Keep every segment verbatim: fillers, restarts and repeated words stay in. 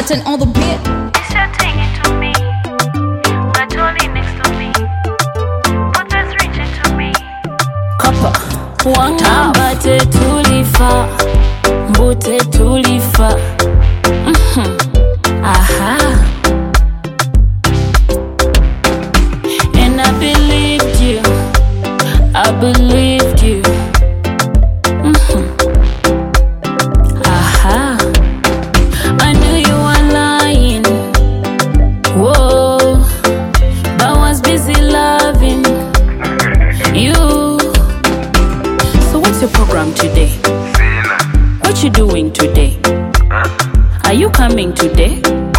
Martin on the beat. It's your thing into me. Got only next to me. Put this reach into me. Copper. One Tambate tulifa, mbute tulifa. Mhm. Aha. And I believed you. I believed you. Mhm. Aha. I knew you were lying. Whoa. But I was busy loving you. So what's your program today? What you doing today? Are you coming today?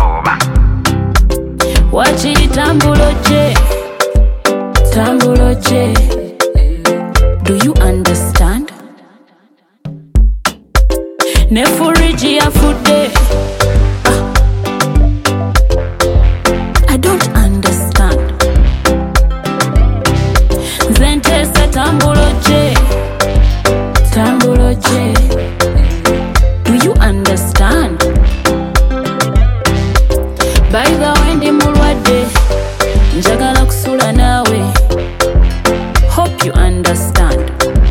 Watch it, tambuloje, tambuloje. Do you understand? Nefuriji ya fude. I don't understand. Zentesa tambuloje, tambuloje. Do you understand? By the way, ndi mulwadde, njagala kusula nawe. Hope you understand.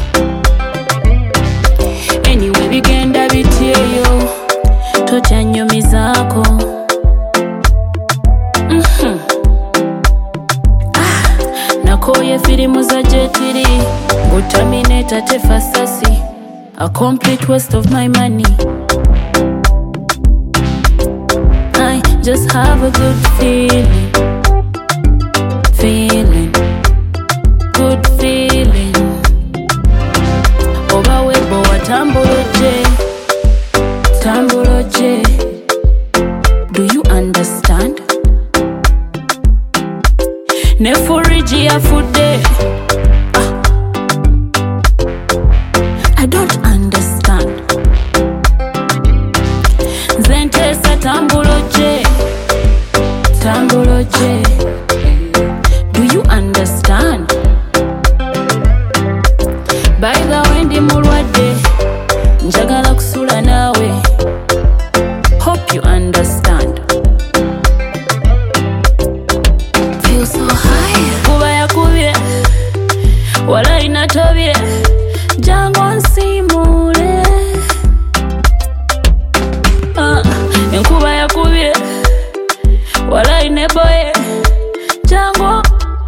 Anyway, bigenda bityeyo, totya nyumizaako. Mhm. Ah, nakoye firimu za jetiri, Terminator tefa sasi. A complete waste of my money. I just have a good feeling, feeling, good feeling. Oba webo wa tambuloje, tambuloje. Do you understand? Nefuriji ya fude. I don't understand. Zentesa tambuloje, tambuloje. Do you understand? By the way, ndi mulwadde, njagala kusula nawe. Hope you understand. Feel so high. Kuba yakubye, wala inatobye. Jango nsimule. Ah, enkuba yakubye, wala ineboye. Jango,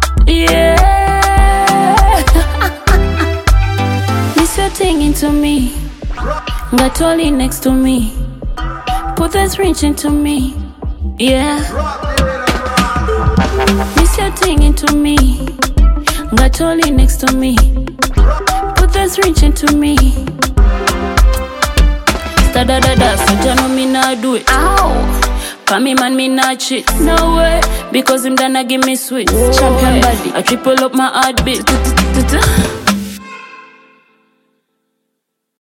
yeah. Miss your thing into me. Got Oli next to me. Put this reach into me. Yeah. Miss your thing into me. Got Oli next to me. Put this reach into me. Da da da, so tell me not do it. Ow. For me man, me not cheat. No way, because him done give me sweet. Champion body, I triple up my heartbeat.